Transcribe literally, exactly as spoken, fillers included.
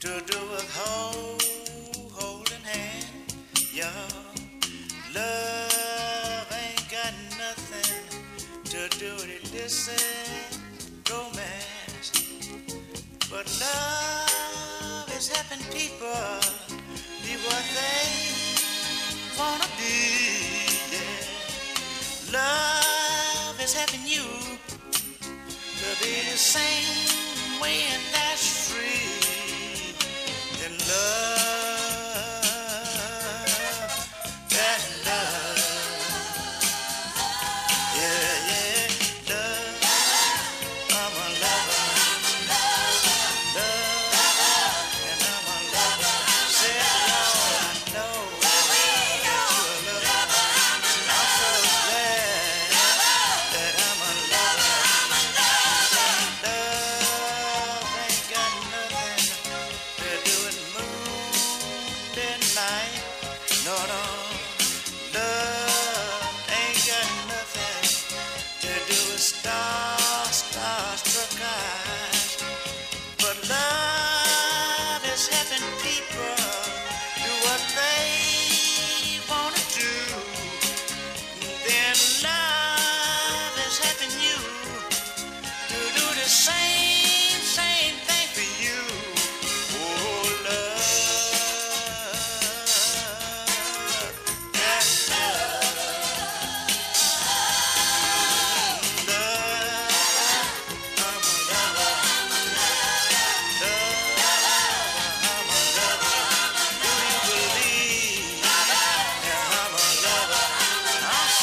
to do with hold, holding hand, y'all. Love ain't got nothing to do with it. Listen, romance, but love is helping people be what they wanna be. Yeah. Love is helping you to be the same way, and that's free. Then love